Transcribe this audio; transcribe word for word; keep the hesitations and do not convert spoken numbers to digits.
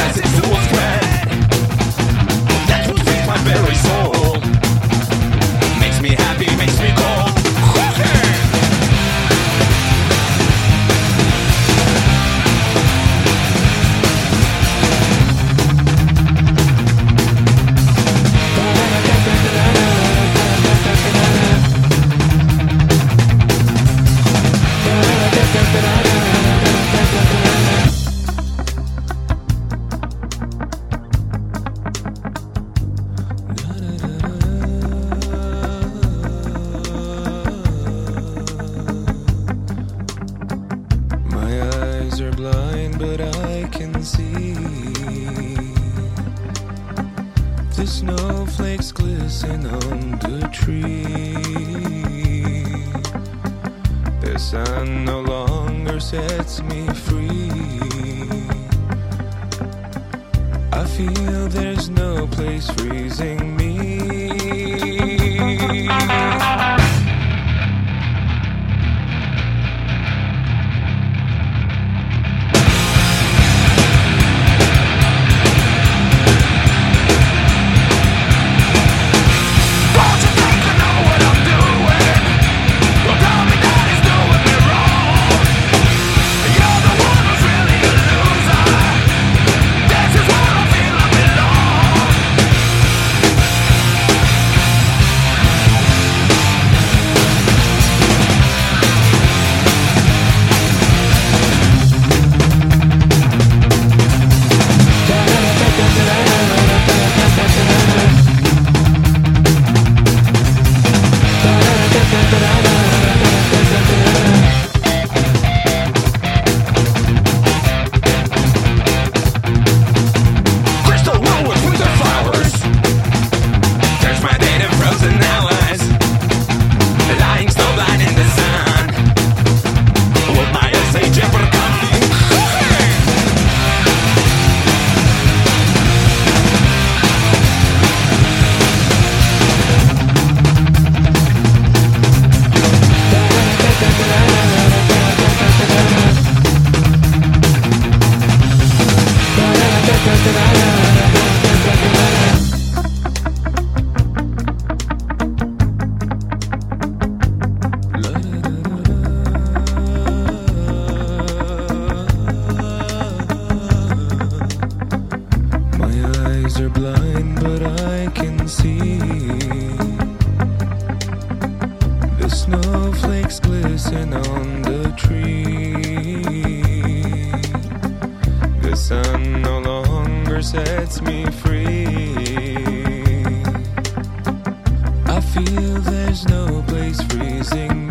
rises towards dread. That's what feeds my very soul. Makes me happy, makes me cold. Are blind, but I can see the snowflakes glisten on the tree. The sun no longer sets me free. I feel there's no place freezing me. Are blind, but I can see the snowflakes glisten on the tree. The sun no longer sets me free. I feel there's no place freezing me.